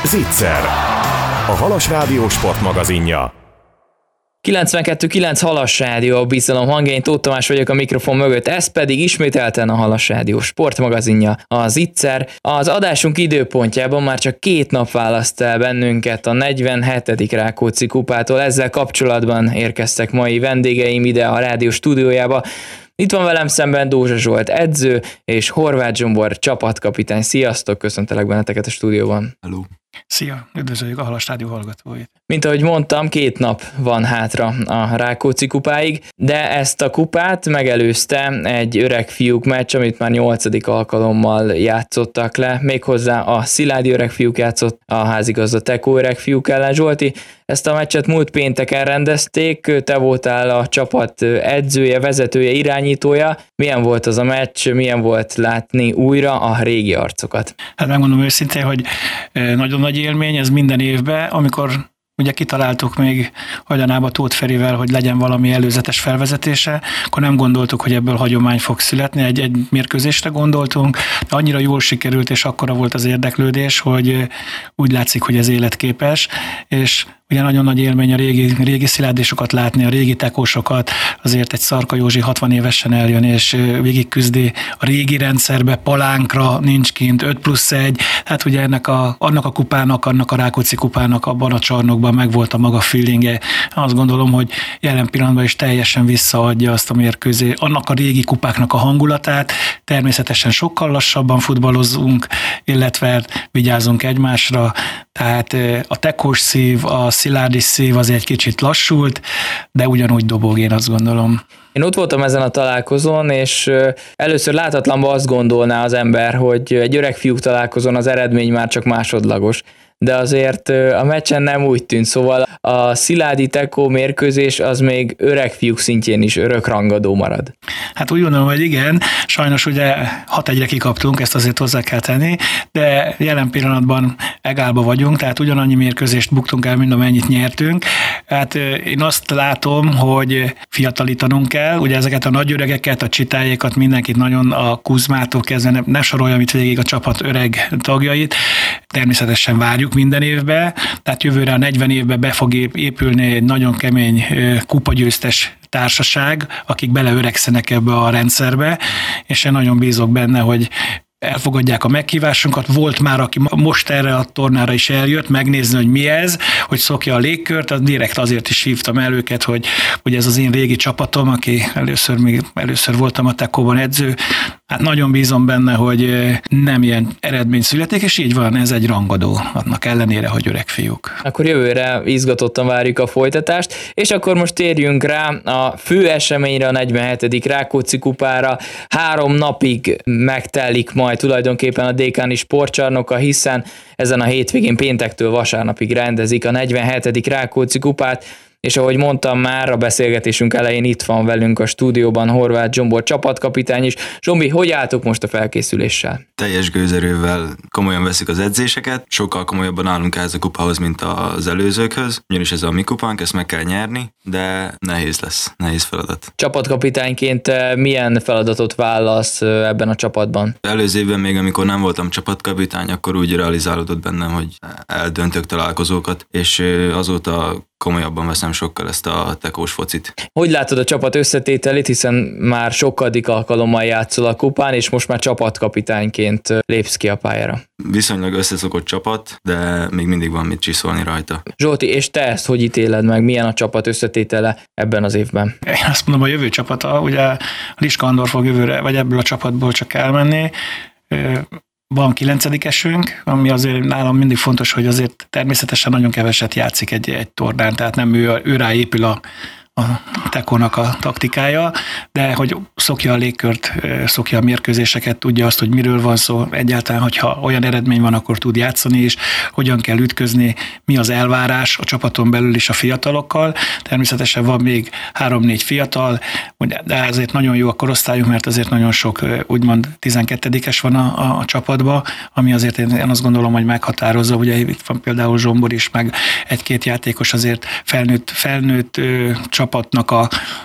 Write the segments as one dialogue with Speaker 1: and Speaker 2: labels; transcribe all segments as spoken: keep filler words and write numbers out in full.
Speaker 1: Zicser, a Halas Rádió sportmagazinja.
Speaker 2: kilencvenkettő kilenc Halas Rádió, a bizalom hangja, én Tóth Tamás vagyok a mikrofon mögött, ez pedig ismételten a Halas Rádió sportmagazinja, a Zicser. Az adásunk időpontjában már csak két nap választ el bennünket a negyvenhetedik Rákóczi kupától, ezzel kapcsolatban érkeztek mai vendégeim ide a rádió stúdiójába. Itt van velem szemben Dózsa Zsolt edző és Horváth Zsombor csapatkapitány. Sziasztok, köszöntelek benneteket a stúdióban.
Speaker 3: Hello.
Speaker 4: Szia, üdvözöljük a Halas Rádió hallgatóit.
Speaker 2: Mint ahogy mondtam, két nap van hátra a Rákóczi kupáig, de ezt a kupát megelőzte egy öreg fiúk meccs, amit már nyolcadik alkalommal játszottak le, méghozzá a Sziládi öreg fiúk játszott a házigazda Tekó öreg fiúk ellen. Zsolti, ezt a meccset múlt pénteken rendezték, te voltál a csapat edzője, vezetője, irányítója. Milyen volt az a meccs, milyen volt látni újra a régi arcokat?
Speaker 4: Hát megmondom őszintén, hogy nagyon nagy élmény ez minden évben, amikor ugye kitaláltuk még hajlanába Tóth Ferivel, hogy legyen valami előzetes felvezetése, akkor nem gondoltuk, hogy ebből hagyomány fog születni, egy, egy mérkőzésre gondoltunk, de annyira jól sikerült, és akkora volt az érdeklődés, hogy úgy látszik, hogy ez életképes, és ugye nagyon nagy élmény a régi, régi szilárdisokat látni, a régi tekósokat, azért egy Szarka Józsi hatvan évesen eljön, és végigküzdi a régi rendszerbe, palánkra nincs kint, öt plusz egy, hát ugye ennek a, annak a kupának, annak a Rákóczi kupának abban a csarnokban megvolt a maga feelingje. Azt gondolom, hogy jelen pillanatban is teljesen visszaadja azt a mérkőzést, annak a régi kupáknak a hangulatát, természetesen sokkal lassabban futballozunk, illetve vigyázunk egymásra, tehát a tekós szív, a szilárdi szív az egy kicsit lassult, de ugyanúgy dobog, én azt gondolom.
Speaker 2: Én ott voltam ezen a találkozón, és először látatlanban azt gondolná az ember, hogy egy öreg fiúk találkozón az eredmény már csak másodlagos. De azért a meccsen nem úgy tűnt, szóval a Sziládi Tekó mérkőzés az még öreg fiúk szintjén is örökrangadó marad.
Speaker 4: Hát úgy gondolom, hogy igen, sajnos ugye hat egyre kikaptunk, ezt azért hozzá kell tenni, de jelen pillanatban egálba vagyunk, tehát ugyanannyi mérkőzést buktunk el, mint amennyit nyertünk. Hát én azt látom, hogy fiatalítanunk kell, ugye ezeket a nagy öregeket, a Csitájékat, mindenkit nagyon a Kuzmától kezdve, ne, ne soroljam itt végig a csapat öreg tagjait, természetesen várjuk minden évben, tehát jövőre a negyven évben be fog épülni egy nagyon kemény kupagyőztes társaság, akik beleöregszenek ebbe a rendszerbe, és én nagyon bízok benne, hogy elfogadják a meghívásunkat. Volt már, aki most erre a tornára is eljött, megnézni, hogy mi ez, hogy szokja a légkört, az direkt azért is hívtam el őket, hogy, hogy ez az én régi csapatom, aki először, még, először voltam a Tekóban edző, hát nagyon bízom benne, hogy nem ilyen eredmény születik, és így van, ez egy rangadó, annak ellenére, hogy öreg fiúk.
Speaker 2: Akkor jövőre izgatottan várjuk a folytatást, és akkor most térjünk rá a fő eseményre, a negyvenhetedik Rákóczi kupára. Három napig megtelik majd tulajdonképpen a Dékáni sportcsarnoka, hiszen ezen a hétvégén péntektől vasárnapig rendezik a negyvenhetedik Rákóczi kupát, és ahogy mondtam már a beszélgetésünk elején, itt van velünk a stúdióban Horváth Zsombor csapatkapitány is. Zsombi, hogy álltok most a felkészüléssel?
Speaker 3: Teljes gőzerővel komolyan veszik az edzéseket, sokkal komolyabban állunk ehhez a kupához, mint az előzőkhöz, ugyanis ez a mi kupánk, ezt meg kell nyerni, de nehéz lesz, nehéz feladat.
Speaker 2: Csapatkapitányként milyen feladatot válasz ebben a csapatban?
Speaker 3: Előző évben még, amikor nem voltam csapatkapitány, akkor úgy realizálódott bennem, hogy eldöntök találkozókat, és azóta komolyabban veszem sokkal ezt a tekós focit.
Speaker 2: Hogy látod a csapat összetételét, hiszen már sokkadik alkalommal játszol a kupán, és most már csapatkapitányként lépsz ki a pályára?
Speaker 3: Viszonylag összeszokott csapat, de még mindig van mit csiszolni rajta.
Speaker 2: Zsolti, és te ezt hogy ítéled meg? Milyen a csapat összetétele ebben az évben?
Speaker 4: Én azt mondom, a jövő csapata, ugye Liska Andor fog jövőre, vagy ebből a csapatból csak elmenni. Van kilencedikesünk, ami azért nálam mindig fontos, hogy azért természetesen nagyon keveset játszik egy, egy tornán, tehát nem ő, ő rá épül a, a Tekónak a taktikája, de hogy szokja a légkört, szokja a mérkőzéseket, tudja azt, hogy miről van szó, egyáltalán, hogyha olyan eredmény van, akkor tud játszani is, hogyan kell ütközni, mi az elvárás a csapaton belül is a fiatalokkal. Természetesen van még három-négy fiatal, de azért nagyon jó a korosztályunk, mert azért nagyon sok úgymond tizenkettedikes van a, a, a csapatban, ami azért én, én azt gondolom, hogy meghatározó. Ugye itt van például Zsombor is, meg egy-két játékos azért felnőtt, felnőtt ö, csapatnak a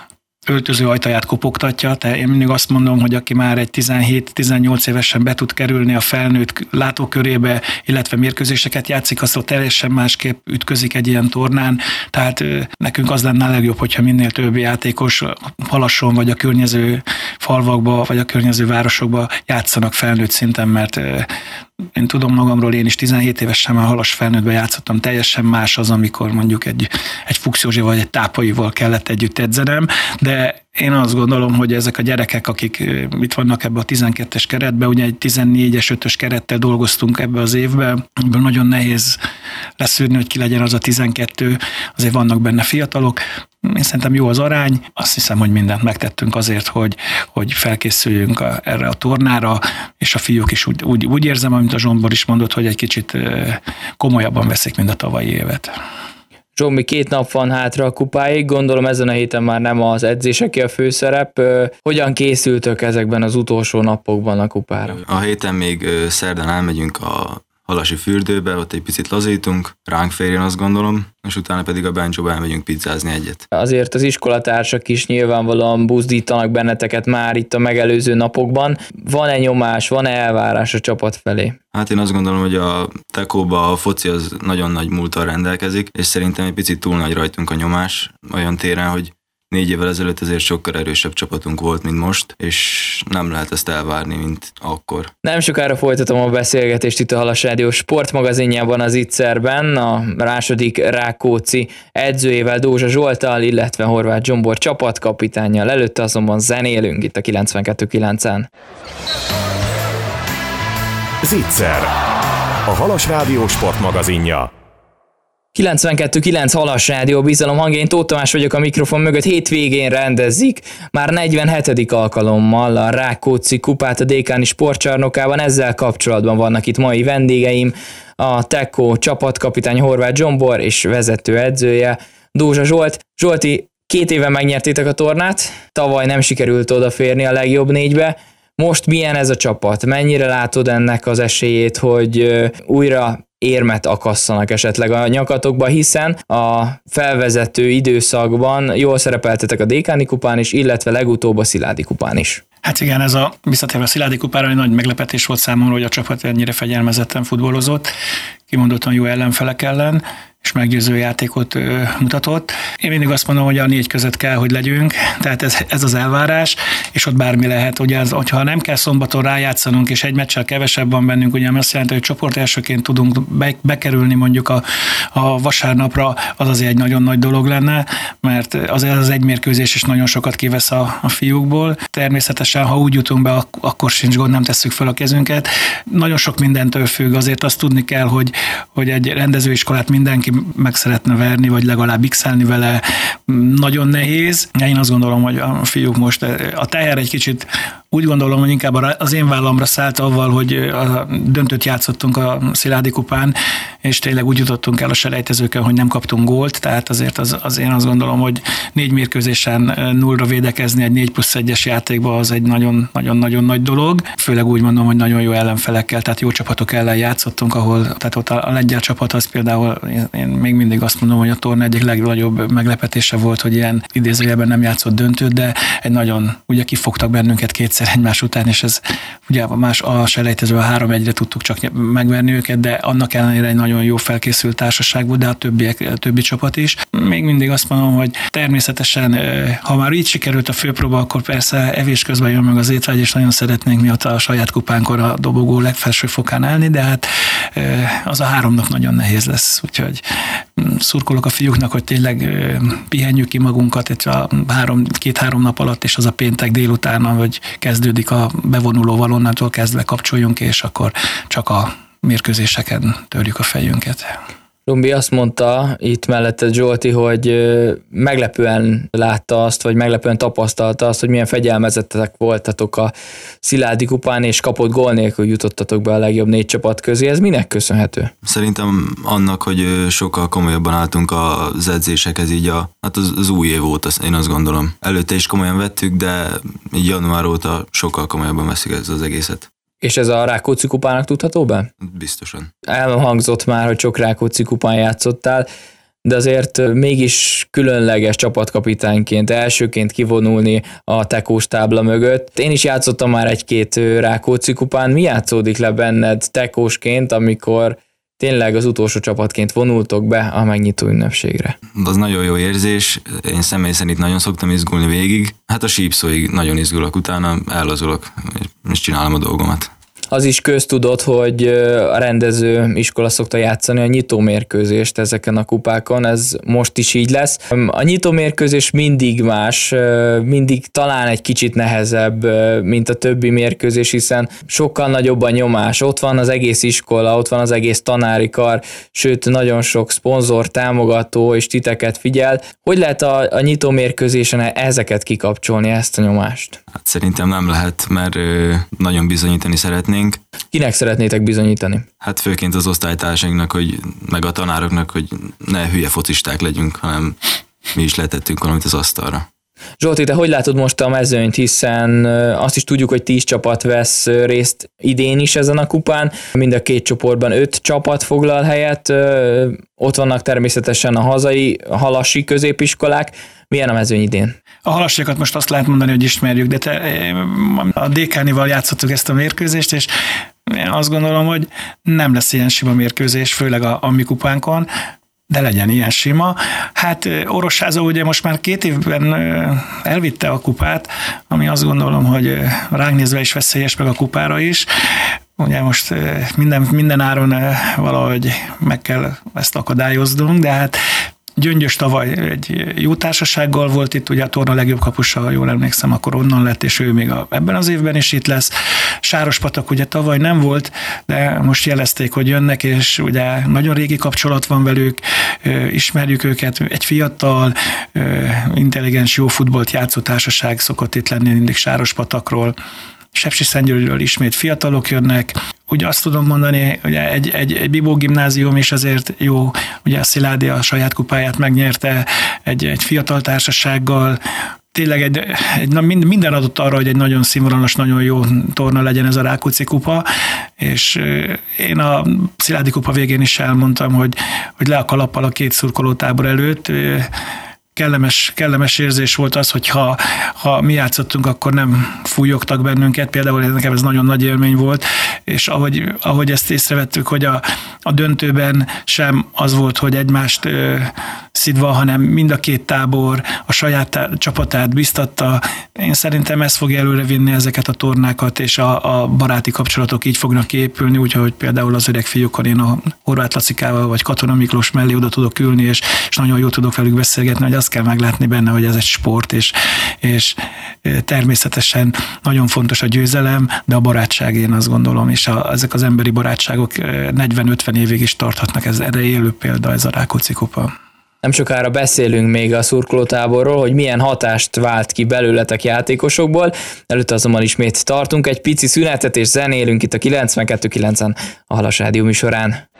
Speaker 4: öltöző ajtaját kopogtatja, tehát én mindig azt mondom, hogy aki már egy tizenhét-tizennyolc évesen be tud kerülni a felnőtt látókörébe, illetve mérkőzéseket játszik, azt teljesen másképp ütközik egy ilyen tornán, tehát nekünk az lenne a legjobb, hogyha minél több játékos Halasson, vagy a környező falvakba, vagy a környező városokba játszanak felnőtt szinten, mert én tudom magamról, én is tizenhét évesen már Halas felnőttben játszottam, teljesen más az, amikor mondjuk egy, egy Fuchs Józsi vagy egy Tápaival kellett együtt edzenem, de én azt gondolom, hogy ezek a gyerekek, akik itt vannak ebbe a tizenkettes keretbe, ugye egy tizennégyes, ötös kerettel dolgoztunk ebbe az évben, ebből nagyon nehéz leszűrni, hogy ki legyen az a tizenkettő, azért vannak benne fiatalok. Én szerintem jó az arány, azt hiszem, hogy mindent megtettünk azért, hogy, hogy felkészüljünk a, erre a tornára, és a fiúk is úgy, úgy, úgy érzem, amit a Zsombor is mondott, hogy egy kicsit komolyabban veszik, mint a tavalyi évet.
Speaker 2: Zsombi, két nap van hátra a kupáig, gondolom ezen a héten már nem az edzéseké a főszerep. Hogyan készültök ezekben az utolsó napokban a kupára?
Speaker 3: A héten még szerdán elmegyünk a Halasi fürdőbe, ott egy picit lazítunk, ránk férjen azt gondolom, és utána pedig a Bencsóba elmegyünk pizzázni egyet.
Speaker 2: Azért az iskolatársak is nyilvánvalóan buzdítanak benneteket már itt a megelőző napokban. Van-e nyomás, van-e elvárás a csapat felé?
Speaker 3: Hát én azt gondolom, hogy a Tekóba a foci az nagyon nagy múlttal rendelkezik, és szerintem egy picit túl nagy rajtunk a nyomás olyan téren, hogy négy évvel ezelőtt azért sokkal erősebb csapatunk volt, mint most, és nem lehet ezt elvárni, mint akkor. Nem
Speaker 2: sokára folytatom a beszélgetést itt a Halas Rádió sportmagazinjában, az Itzerben, a második Rákóczi edzőjével, Dózsa Zsolttal, illetve Horváth Zsombor csapatkapitánnyal. Előtte azonban zenélünk itt a kilencvenkettő kilencen.
Speaker 1: Zitzer, a Halas Rádió sportmagazinja.
Speaker 2: kilencvenkettő kilenc Halas Rádió, bizalom hangja, én Tóth Tamás vagyok a mikrofon mögött. Hétvégén rendezik már negyvenhetedik alkalommal a Rákóczi kupát a Dékáni sportcsarnokában. Ezzel kapcsolatban vannak itt mai vendégeim, a Tekó csapatkapitány Horváth Zsombor és vezető edzője Dózsa Zsolt. Zsolti, két éve megnyertétek a tornát, tavaly nem sikerült odaférni a legjobb négybe. Most milyen ez a csapat? Mennyire látod ennek az esélyét, hogy újra érmet akasszanak esetleg a nyakatokba, hiszen a felvezető időszakban jól szerepeltetek a Dékáni kupán is, illetve legutóbb a Sziládi kupán is.
Speaker 4: Hát igen, ez a visszatérve a Sziládi kupára egy nagy meglepetés volt számomra, hogy a csapat ennyire fegyelmezetten futballozott, kimondottan jó ellenfelek ellen, és meggyőző játékot ö, mutatott. Én mindig azt mondom, hogy a négy között kell, hogy legyünk, tehát ez, ez az elvárás, és ott bármi lehet. Ugye az, hogyha nem kell szombaton rájátszanunk, és egy meccsel kevesebb van bennünk, ugye azt jelenti, hogy csoport elsőként tudunk be, bekerülni mondjuk a, a vasárnapra, az azért egy nagyon nagy dolog lenne, mert az, az egy mérkőzés is nagyon sokat kivesz a, a fiúkból. Természetesen, ha úgy jutunk be, akkor sincs gond, nem tesszük fel a kezünket. Nagyon sok mindentől függ, azért azt tudni kell, hogy, hogy egy rendezőiskolát mindenki meg szeretne verni, vagy legalább x-elni vele, nagyon nehéz. Én azt gondolom, hogy a fiúk most a teher egy kicsit úgy gondolom, hogy inkább az én vállamra szállt avval, hogy a döntőt játszottunk a Sziládi kupán, és tényleg úgy jutottunk el a selejtezőkön, hogy nem kaptunk gólt, tehát azért az, az én azt gondolom, hogy négy mérkőzésen nullra védekezni egy négy plusz egyes játékban az egy nagyon-nagyon nagy dolog. Főleg úgy mondom, hogy nagyon jó ellenfelekkel, tehát jó csapatok ellen játszottunk, ahol, tehát ott a lengyel csapat az például, én még mindig azt mondom, hogy a torna egyik legnagyobb meglepetése volt, hogy ilyen idézőjelben nem játszott döntőt, de egy nagyon, ugye kifogtak bennünket kétszer egymás után, és ez ugye más a selejtezővel három egyre tudtuk csak megverni őket, de annak ellenére egy nagyon jó felkészült társaság volt, de a többiek, a többi csapat is. Még mindig azt mondom, hogy természetesen, ha már így sikerült a főpróba, akkor persze evés közben jön meg az étvágy, és nagyon szeretnénk mi ott a saját kupánkon a dobogó legfelső fokán állni, de hát az a három nap nagyon nehéz lesz, úgyhogy szurkolok a fiúknak, hogy tényleg pihenjük ki magunkat itt a három, két-három nap alatt, és az a péntek délután, hogy kezdődik a bevonulóval, onnantól kezdve kapcsoljunk, és akkor csak a mérkőzéseken törjük a fejünket.
Speaker 2: Zsombi azt mondta itt mellette Zsolti, hogy meglepően látta azt, vagy meglepően tapasztalta azt, hogy milyen fegyelmezettek voltatok a Sziládi kupán, és kapott gól nélkül jutottatok be a legjobb négy csapat közé. Ez minek köszönhető?
Speaker 3: Szerintem annak, hogy sokkal komolyabban álltunk az edzésekhez, így a, hát az, az új év óta, én azt gondolom. Előtte is komolyan vettük, de így január óta sokkal komolyabban veszik ez az egészet.
Speaker 2: És ez a Rákóczi kupának tudható be?
Speaker 3: Biztosan.
Speaker 2: Elhangzott már, hogy sok Rákóczi kupán játszottál. de azért mégis különleges csapatkapitányként, elsőként kivonulni a tekós tábla mögött. Én is játszottam már egy-két Rákóczi kupán. Mi játszódik le benned tekósként, amikor tényleg az utolsó csapatként vonultok be a megnyitó ünnepségre?
Speaker 3: Az nagyon jó érzés, én személy szerint nagyon szoktam izgulni végig, hát a sípszóig nagyon izgulok, utána ellazulok, és csinálom a dolgomat.
Speaker 2: Az is köztudott, hogy a rendező iskola szokta játszani a nyitómérkőzést ezeken a kupákon, ez most is így lesz. A nyitómérkőzés mindig más, mindig talán egy kicsit nehezebb, mint a többi mérkőzés, hiszen sokkal nagyobb a nyomás. Ott van az egész iskola, ott van az egész tanári kar, sőt nagyon sok szponzor, támogató és titeket figyel. Hogy lehet a, a nyitómérkőzésen ezeket kikapcsolni, ezt a nyomást?
Speaker 3: Hát szerintem nem lehet, mert nagyon bizonyítani szeretnénk.
Speaker 2: Kinek szeretnétek bizonyítani?
Speaker 3: Hát főként az osztálytársainknak, hogy, meg a tanároknak, hogy ne hülye focisták legyünk, hanem mi is letettünk valamit az asztalra.
Speaker 2: Zsolti, te hogy látod most a mezőnyt, hiszen azt is tudjuk, hogy tíz csapat vesz részt idén is ezen a kupán, mind a két csoportban öt csapat foglal helyet, ott vannak természetesen a hazai, a halassi középiskolák. Milyen a mezőny idén?
Speaker 4: A halassiakat most azt lehet mondani, hogy ismerjük, de te, a dé ká-nival játszottuk ezt a mérkőzést, és én azt gondolom, hogy nem lesz ilyen sima mérkőzés, főleg a, a mi kupánkon, de legyen ilyen sima. Hát Orossázó ugye most már két évben elvitte a kupát, ami azt gondolom, hogy ránk nézve is veszélyes, meg a kupára is. Ugye most minden, minden áron valahogy meg kell ezt akadályoznunk, de hát Gyöngyös tavaly egy jó társasággal volt itt, ugye a torna legjobb kapusa, ha jól emlékszem, akkor onnan lett, és ő még a, ebben az évben is itt lesz. Sárospatak ugye tavaly nem volt, de most jelezték, hogy jönnek, és ugye nagyon régi kapcsolat van velük, ismerjük őket, egy fiatal, intelligens, jó futballt játszó társaság szokott itt lenni mindig Sárospatakról. Sepsiszentgyörgyről ismét fiatalok jönnek. Ugye azt tudom mondani, ugye egy, egy, egy Bibó gimnázium is azért jó, ugye a Sziládi a saját kupáját megnyerte egy, egy fiatal társasággal. Tényleg egy, egy, na minden adott arra, hogy egy nagyon színvonalas, nagyon jó torna legyen ez a Rákóczi kupa, és én a Sziládi kupa végén is elmondtam, hogy, hogy le a kalappal a két szurkolótábor előtt. Kellemes, kellemes érzés volt az, hogy ha, ha mi játszottunk, akkor nem fújogtak bennünket, például nekem ez nagyon nagy élmény volt, és ahogy, ahogy ezt észrevettük, hogy a, a döntőben sem az volt, hogy egymást ö, szidva, hanem mind a két tábor a saját tá- csapatát biztatta. Én szerintem ez fogja előrevinni ezeket a tornákat, és a, a baráti kapcsolatok így fognak kiépülni, úgyhogy például az öreg fiúkon én a Horváth Lacikával vagy Katona Miklós mellé oda tudok ülni, és, és nagyon jól tudok velük beszélgetni, hogy azt kell meglátni benne, hogy ez egy sport, és, és természetesen nagyon fontos a győzelem, de a barátság, én azt gondolom, és a, ezek az emberi barátságok negyven-ötven évig is tarthatnak, ez erre élő példa, ez a Rákóczi kupa.
Speaker 2: Nem sokára beszélünk még a szurkolótáborról, hogy milyen hatást vált ki belőletek játékosokból. Előtte azonban ismét tartunk egy pici szünetet, és zenélünk itt a kilencvenkettő kilencen a Halas Rádió műsorán.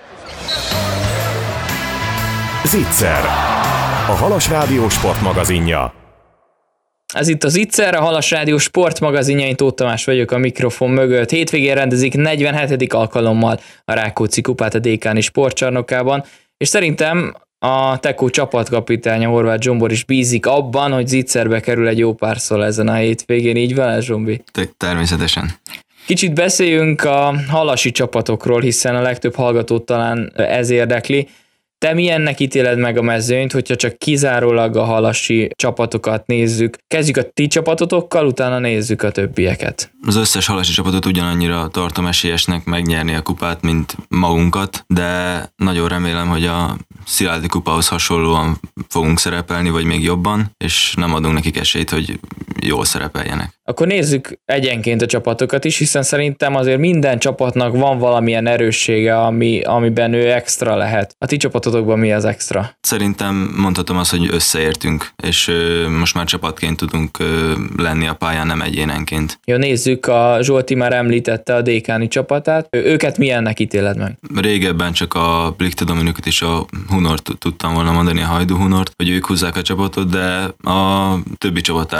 Speaker 1: Zicser, a Halas Rádió sportmagazinja.
Speaker 2: Ez itt az Zicser, a Halas Rádió sportmagazinja, én Tóth Tamás vagyok a mikrofon mögött. Hétvégén rendezik negyvenhetedik alkalommal a Rákóczi kupát a dé ká-ni sportcsarnokában, és szerintem a Tekó csapatkapitánya Horváth Zsombor is bízik abban, hogy Zicserbe kerül egy jó párszor ezen a hétvégén, így van ez, Zsombi?
Speaker 3: Természetesen.
Speaker 2: Kicsit beszéljünk a halasi csapatokról, hiszen a legtöbb hallgatót talán ez érdekli. Te milyennek ítéled meg a mezőnyt, hogyha csak kizárólag a halasi csapatokat nézzük? Kezdjük a ti csapatotokkal, utána nézzük a többieket.
Speaker 3: Az összes halasi csapatot ugyanannyira tartom esélyesnek megnyerni a kupát, mint magunkat, de nagyon remélem, hogy a Sziládi kupához hasonlóan fogunk szerepelni, vagy még jobban, és nem adunk nekik esélyt, hogy jól szerepeljenek.
Speaker 2: Akkor nézzük egyenként a csapatokat is, hiszen szerintem azért minden csapatnak van valamilyen erőssége, ami, amiben ő extra lehet. A ti csapatotokban mi az extra?
Speaker 3: Szerintem mondhatom azt, hogy összeértünk, és ö, most már csapatként tudunk ö, lenni a pályán, nem egyénenként.
Speaker 2: Jó, nézzük, a Zsolti már említette a dé ká-ni csapatát. Őket milyennek ítéled meg?
Speaker 3: Régebben csak a Plikte Dominikot és a Hunort tudtam volna mondani, a Hajdú Hunort, hogy ők húzzák a csapatot, de a többi csapattársak is most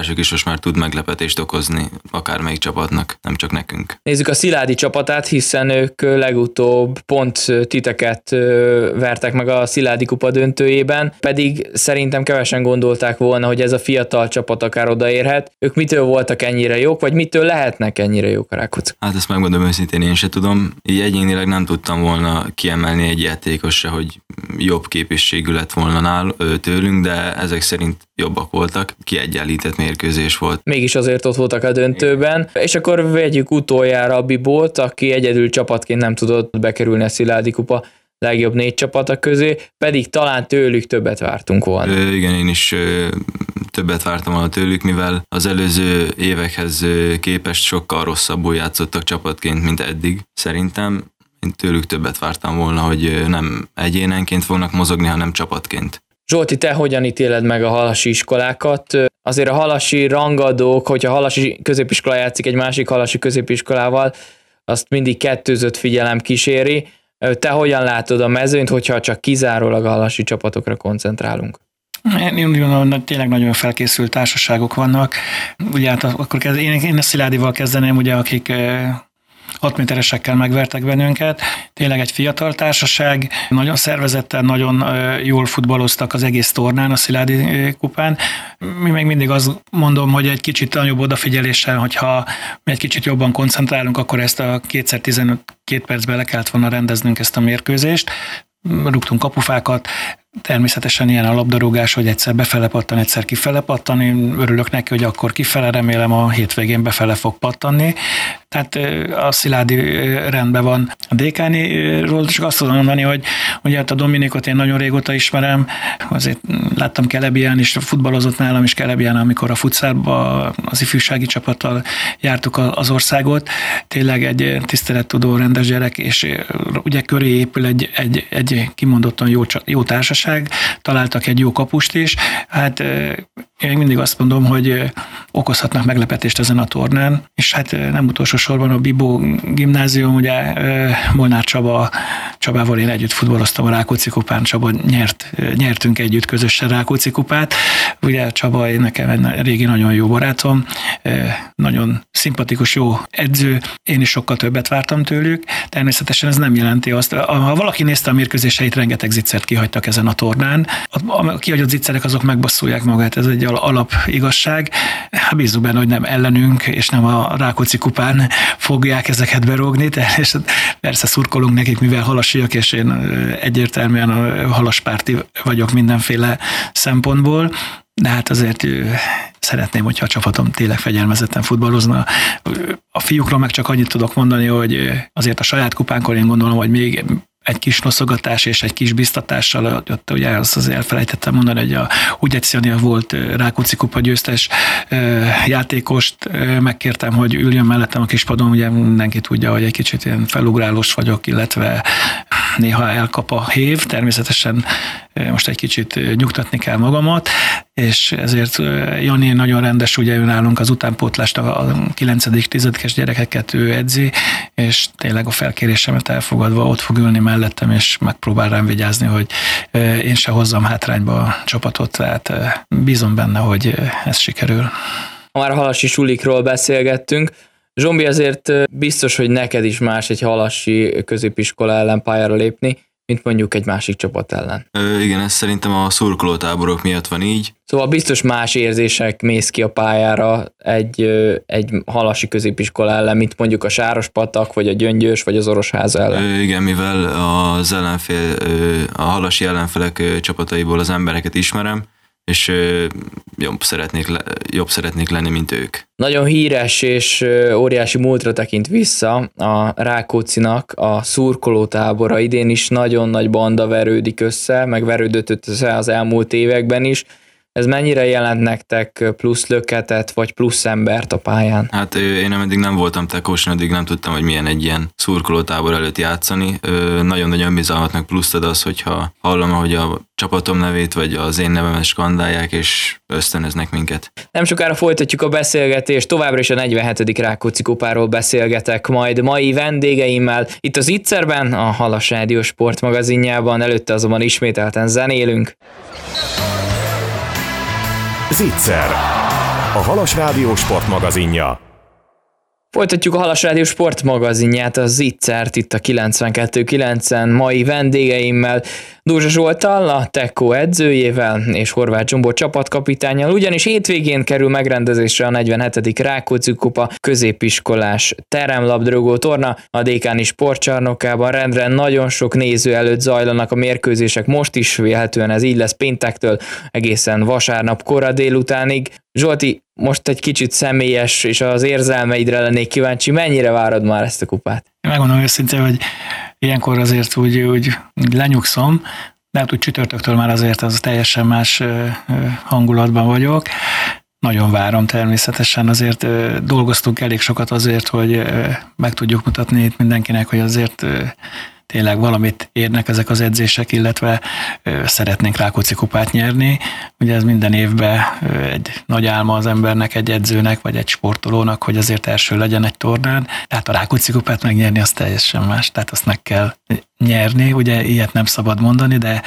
Speaker 3: már tud meglepetést okozni akármelyik csapatnak, nem csak nekünk.
Speaker 2: Nézzük a Sziládi csapatát, hiszen ők legutóbb pont titeket vertek meg a Sziládi kupa döntőjében, pedig szerintem kevesen gondolták volna, hogy ez a fiatal csapat akár odaérhet. Ők mitől voltak ennyire jók, vagy mitől lehetnek ennyire jók a Rákóczi?
Speaker 3: Hát ezt megmondom őszintén, én se tudom. Így egyénileg nem tudtam volna kiemelni egy játékos se, hogy jobb képességű lett volna nál, tőlünk, de ezek szerint jobbak voltak. Kiegyenlített mérkőzés volt.
Speaker 2: Mégis azért ott voltak a döntőben, és akkor vegyük utoljára a Bibót, aki egyedül csapatként nem tudott bekerülni a Sziládi kupa legjobb négy csapatok közé, pedig talán tőlük többet vártunk volna.
Speaker 3: Ö, igen, én is ö, többet vártam volna tőlük, mivel az előző évekhez képest sokkal rosszabbul játszottak csapatként, mint eddig. Szerintem én tőlük többet vártam volna, hogy nem egyénenként fognak mozogni, hanem csapatként.
Speaker 2: Zsolti, te hogyan ítéled meg a halasi iskolákat? Azért a halasi rangadók, hogyha halasi középiskola játszik egy másik halasi középiskolával, azt mindig kettőzött figyelem kíséri. Te hogyan látod a mezőnyt, hogyha csak kizárólag a halasi csapatokra koncentrálunk?
Speaker 4: Én úgy gondolom, hogy tényleg nagyon felkészült társaságok vannak. Ugye hát akkor kezd, én, én a Sziládival kezdeném, ugye, akik hat méteresekkel megvertek bennünket. Tényleg egy fiatal társaság, nagyon szervezetten, nagyon jól futballoztak az egész tornán, a Sziládi kupán. Mi még mindig azt mondom, hogy egy kicsit nagyobb odafigyeléssel, hogyha mi egy kicsit jobban koncentrálunk, akkor ezt a kétszer tizenöt két percben le kellett volna rendeznünk ezt a mérkőzést. Rúgtunk kapufákat, természetesen ilyen a labdarúgás, hogy egyszer befele pattan, egyszer kifele pattan. Én örülök neki, hogy akkor kifele, remélem a hétvégén befele fog pattanni. Tehát a Sziládi rendben van. A Dékániról csak azt tudom mondani, hogy ugye a Dominikot én nagyon régóta ismerem, azért láttam Kelebián is, futballozott nálam is Kelebián, amikor a futszárba az ifjúsági csapattal jártuk az országot. Tényleg egy tisztelettudó, rendes gyerek, és ugye köré épül egy, egy, egy kimondottan jó, jó társaság, találtak egy jó kapust is. Hát én mindig azt mondom, hogy okozhatnak meglepetést ezen a tornán, és hát nem utolsó sorban a Bibó gimnázium, ugye Molnár Csaba, Csabával én együtt futballoztam a Rákóczi kupán, Csaba nyert, nyertünk együtt közösen Rákóczi kupát, ugye Csaba én nekem egy régi nagyon jó barátom, nagyon szimpatikus, jó edző, én is sokkal többet vártam tőlük, természetesen ez nem jelenti azt, ha valaki nézte a mérkőzéseit, rengeteg zicsert kihagytak ezen a tornán, a kihagyott zicserek azok megbasszulják magát, ez egy alap igazság. Hát bízunk benne, hogy nem ellenünk, és nem a Rákóczi kupán fogják ezeket berúgni, és persze szurkolunk nekik, mivel halasiak, és én egyértelműen a halaspárti vagyok mindenféle szempontból, de hát azért szeretném, hogyha a csapatom tényleg fegyelmezetten futballozna. A fiúkról meg csak annyit tudok mondani, hogy azért a saját kupánkon én gondolom, hogy még egy kis noszogatás és egy kis biztatással, ott ugye azt azért elfelejtettem mondani, hogy a Ugyegyszjania volt Rákóczi kupa győztes játékost, megkértem, hogy üljön mellettem a kispadon, ugye mindenki tudja, hogy egy kicsit ilyen felugrálós vagyok, illetve néha elkap a hév, természetesen most egy kicsit nyugtatni kell magamat, és ezért Jani nagyon rendes, ugye ő nálunk az utánpótlást, a kilencedik tizedikes gyerekeket ő edzi, és tényleg a felkérésemet elfogadva ott fog ülni mellettem, és megpróbál rám vigyázni, hogy én se hozzam hátrányba a csapatot, tehát bízom benne, hogy ez sikerül.
Speaker 2: Már a halasi sulikról beszélgettünk. Zsombi, azért biztos, hogy neked is más egy halasi középiskola ellen pályára lépni, mint mondjuk egy másik csapat ellen.
Speaker 3: Ö, igen, ez szerintem a szurkolótáborok miatt van így.
Speaker 2: Szóval biztos más érzések mész ki a pályára egy, egy halasi középiskola ellen, mint mondjuk a Sárospatak, vagy a Gyöngyös, vagy az Orosháza ellen.
Speaker 3: Ö, igen, mivel az ellenfél, a halasi ellenfelek csapataiból az embereket ismerem, és jobb szeretnék, le, jobb szeretnék lenni, mint ők.
Speaker 2: Nagyon híres és óriási múltra tekint vissza a Rákóczinak a szurkolótábora. Idén is nagyon nagy banda verődik össze, meg verődött össze az elmúlt években is. Ez mennyire jelent nektek plusz löketet, vagy plusz embert a pályán?
Speaker 3: Hát én eddig nem voltam tekós, addig nem tudtam, hogy milyen egy ilyen szurkolótábor előtt játszani. Nagyon-nagyon bizalmatnak plusz ad az, hogyha hallom, hogy a csapatom nevét, vagy az én nevemet skandálják, és ösztönöznek minket. Nem
Speaker 2: sokára folytatjuk a beszélgetést, továbbra is a negyvenhetedik Rákóczi kupáról beszélgetek majd mai vendégeimmel. Itt az Itzerben, a Halas Rádió sportmagazinjában, előtte azonban ismételten zenélünk.
Speaker 1: Zicser. a Halas Rádió sportmagazinja.
Speaker 2: Folytatjuk a Halas Rádió sportmagazinját, a Zitzert itt a kilencvenkettő kilencen mai vendégeimmel, Dózsa Zsolttal, a Tekó edzőjével és Horváth Zsombor csapatkapitánnyal, ugyanis hétvégén kerül megrendezésre a negyvenhetedik Rákóczi-kupa középiskolás teremlabdarúgó torna a Dékáni sportcsarnokában. Rendre nagyon sok néző előtt zajlanak a mérkőzések, most is vélhetően ez így lesz péntektől egészen vasárnap kora délutánig. Zsolti, most egy kicsit személyes és az érzelmeidre lennék kíváncsi, mennyire várod már ezt a kupát?
Speaker 4: Én megmondom őszintén, hogy ilyenkor azért úgy, úgy, úgy lenyugszom, de hát úgy csütörtöktől már azért az teljesen más hangulatban vagyok. Nagyon várom természetesen, azért dolgoztunk elég sokat azért, hogy meg tudjuk mutatni itt mindenkinek, hogy azért tényleg valamit érnek ezek az edzések, illetve ö, szeretnénk Rákóczi kupát nyerni. Ugye ez minden évben ö, egy nagy álma az embernek, egy edzőnek, vagy egy sportolónak, hogy azért első legyen egy tornán. Tehát a Rákóczi kupát megnyerni az teljesen más, tehát azt meg kell nyerni, ugye ilyet nem szabad mondani, de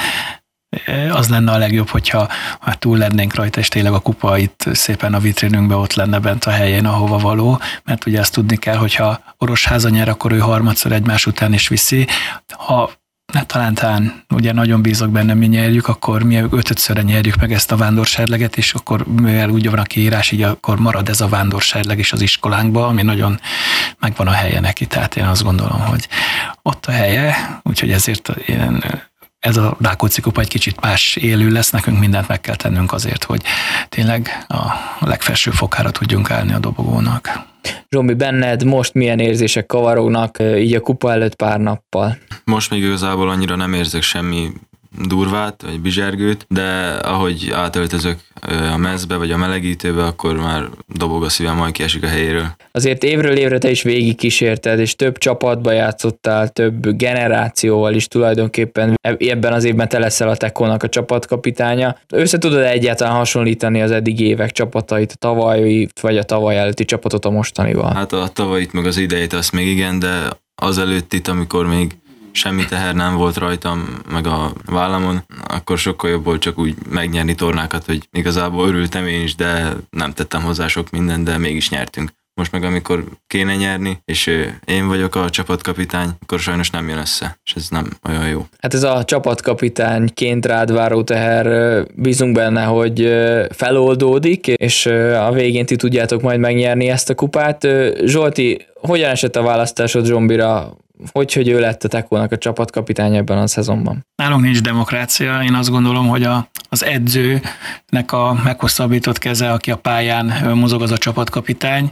Speaker 4: az lenne a legjobb, hogyha ha túl lennénk rajta, és tényleg a kupa itt szépen a vitrinünkben ott lenne bent a helyén, ahova való, mert ugye azt tudni kell, hogyha Orosháza nyer, akkor ő harmadszor egymás után is viszi. Ha ne, talán, talán ugye nagyon bízok benne, mi nyerjük, akkor mi ötödszörre nyerjük meg ezt a vándorserleget, és akkor mivel úgy van a kiírás, így akkor marad ez a vándorserleg is az iskolánkban, ami nagyon megvan a helye neki, tehát én azt gondolom, hogy ott a helye, úgyhogy ezért én ez a Rákóczi kupa egy kicsit más élő lesz, nekünk mindent meg kell tennünk azért, hogy tényleg a legfelső fokára tudjunk állni a dobogónak.
Speaker 2: Zsombi, benned most milyen érzések kavarognak így a kupa előtt pár nappal?
Speaker 3: Most még igazából annyira nem érzek semmi durvát, vagy bizsergőt, de ahogy átöltözök a mezbe, vagy a melegítőbe, akkor már dobog a szívem, majd kiesik a helyéről.
Speaker 2: Azért évről évre te is végig kísérted, és több csapatba játszottál, több generációval is tulajdonképpen. Ebben az évben te leszel a Tekónak a csapatkapitánya. Össze tudod egyáltalán hasonlítani az eddigi évek csapatait, a tavalyi, vagy a tavaly előtti csapatot a mostanival?
Speaker 3: Hát a tavalyit meg az idejét azt még igen, de az előttit, amikor még semmi teher nem volt rajtam, meg a vállamon, akkor sokkal jobb volt csak úgy megnyerni tornákat, hogy igazából örültem én is, de nem tettem hozzá sok mindent, de mégis nyertünk. Most meg amikor kéne nyerni, és én vagyok a csapatkapitány, akkor sajnos nem jön össze, és ez nem olyan jó.
Speaker 2: Hát ez a csapatkapitányként rád váró teher, bízunk benne, hogy feloldódik, és a végén ti tudjátok majd megnyerni ezt a kupát. Zsolti, hogyan esett a választásod Zsombira? Hogy, hogy ő lett a Tekónak a csapatkapitány ebben a szezonban?
Speaker 4: Nálunk nincs demokrácia. Én azt gondolom, hogy a, az edzőnek a meghosszabbított keze, aki a pályán mozog, az a csapatkapitány.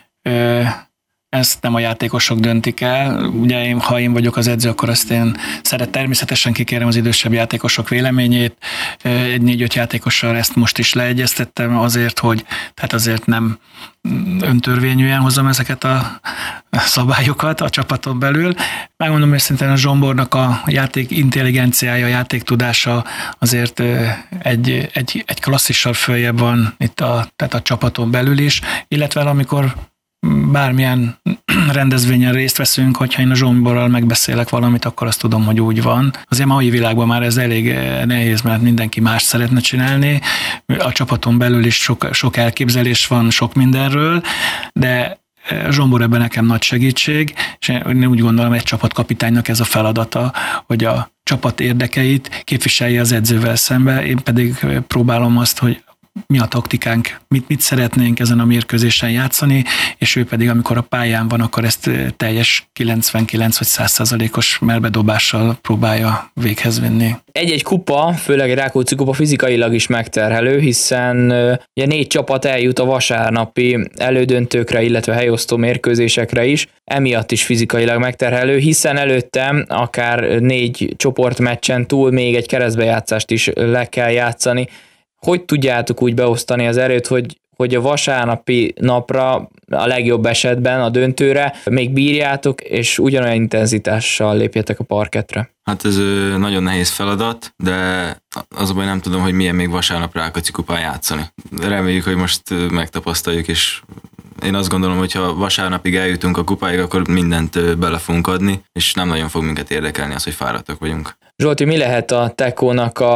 Speaker 4: Ezt nem a játékosok döntik el. Ugye én, ha én vagyok az edző, akkor azt én szeret természetesen kikérem az idősebb játékosok véleményét. Egy négy-öt játékossal ezt most is leegyeztettem azért, hogy tehát azért nem öntörvényűen hozzam ezeket a szabályokat a csapaton belül. Megmondom őszintén, a Zsombornak a játék intelligenciája, a játéktudása azért egy, egy, egy klasszissal följebb van itt a, tehát a csapaton belül is, illetve amikor bármilyen rendezvényen részt veszünk, hogyha én a Zsomborral megbeszélek valamit, akkor azt tudom, hogy úgy van. Azért a mai világban már ez elég nehéz, mert mindenki más szeretne csinálni. A csapaton belül is sok, sok elképzelés van sok mindenről, de Zsombor ebben nekem nagy segítség, és én úgy gondolom, egy csapatkapitánynak ez a feladata, hogy a csapat érdekeit képviselje az edzővel szembe, én pedig próbálom azt, hogy mi a taktikánk, mit, mit szeretnénk ezen a mérkőzésen játszani, és ő pedig, amikor a pályán van, akkor ezt teljes kilencvenkilenc vagy száz százalékos merbedobással próbálja véghez vinni.
Speaker 2: Egy-egy kupa, főleg egy Rákóczi kupa fizikailag is megterhelő, hiszen ugye négy csapat eljut a vasárnapi elődöntőkre, illetve helyosztó mérkőzésekre is, emiatt is fizikailag megterhelő, hiszen előtte akár négy csoportmeccsen túl még egy keresztbejátszást is le kell játszani. Hogy tudjátok úgy beosztani az erőt, hogy, hogy a vasárnapi napra, a legjobb esetben a döntőre még bírjátok, és ugyanolyan intenzitással lépjetek a parkettre?
Speaker 3: Hát ez nagyon nehéz feladat, de az a baj, nem tudom, hogy milyen még vasárnap Rákóczi kupán játszani. Reméljük, hogy most megtapasztaljuk, és én azt gondolom, hogy ha vasárnapig eljutunk a kupáig, akkor mindent bele fogunk adni, és nem nagyon fog minket érdekelni az, hogy fáradtak vagyunk.
Speaker 2: Zsolti, mi lehet a Tekónak a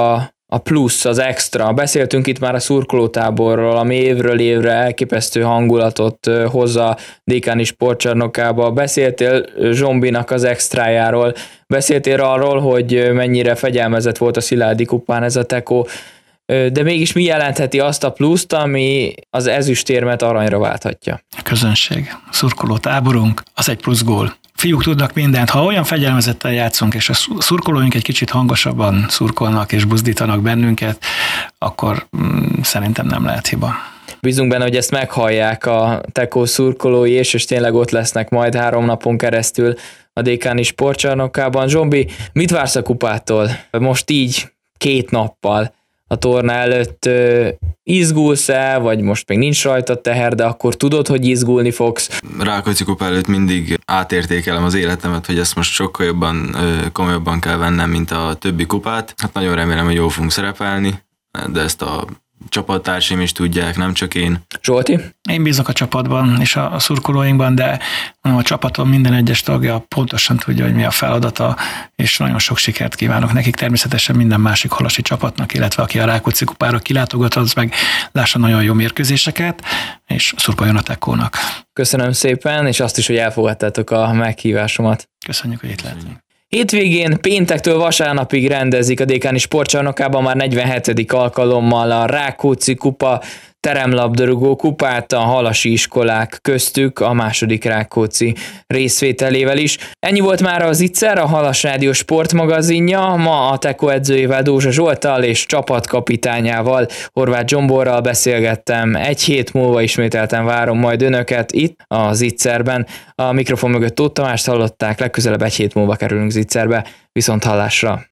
Speaker 2: a plusz, az extra. Beszéltünk itt már a szurkolótáborról, ami évről évre elképesztő hangulatot hoz a Dékáni sportcsarnokába. Beszéltél Zsombinak az extrájáról, beszéltél arról, hogy mennyire fegyelmezett volt a Szilágyi kupán ez a tekó, de mégis mi jelentheti azt a pluszt, ami az ezüstérmet aranyra válthatja?
Speaker 4: A közönség, a szurkolótáborunk, az egy plusz gól. Fiúk tudnak mindent, ha olyan fegyelmezetten játszunk, és a szurkolóink egy kicsit hangosabban szurkolnak és buzdítanak bennünket, akkor mm, szerintem nem lehet hiba.
Speaker 2: Bízunk benne, hogy ezt meghallják a tekó szurkolói, és, és tényleg ott lesznek majd három napon keresztül a Dékáni sportcsarnokában. Zsombi, mit vársz a kupától? Most így két nappal a torna előtt izgulsz-e, vagy most még nincs rajta teher, de akkor tudod, hogy izgulni fogsz?
Speaker 3: Rákóczi kupa előtt mindig átértékelem az életemet, hogy ezt most sokkal jobban, komolyabban kell vennem, mint a többi kupát. Hát nagyon remélem, hogy jól fogunk szerepelni, de ezt a csapattársaim is tudják, nem csak én.
Speaker 2: Zsolti?
Speaker 4: Én bízok a csapatban és a szurkolóinkban, de a csapaton minden egyes tagja pontosan tudja, hogy mi a feladata, és nagyon sok sikert kívánok nekik, természetesen minden másik halasi csapatnak, illetve aki a Rákóczi kupára kilátogat, az meg lássa nagyon jó mérkőzéseket, és szurkoljon a tekónak.
Speaker 2: Köszönöm szépen, és azt is, hogy elfogadtátok a meghívásomat.
Speaker 4: Köszönjük, hogy itt lehetünk.
Speaker 2: Hétvégén péntektől vasárnapig rendezik a Dékáni sportcsarnokában már negyvenhetedik alkalommal a Rákóczi kupa teremlabdarúgó kupát, a halasi iskolák köztük a második Rákóczi részvételével is. Ennyi volt már az Ittszer, a Halas Rádió sportmagazinja. Ma a tekó edzőjével, Dózsa Zsolttal és csapatkapitányával, Horváth Zsomborral beszélgettem. Egy hét múlva ismételten várom majd önöket itt az Ittszerben. A mikrofon mögött Tóth Tamást hallották, legközelebb egy hét múlva kerülünk az Ittszerbe. Viszont hallásra!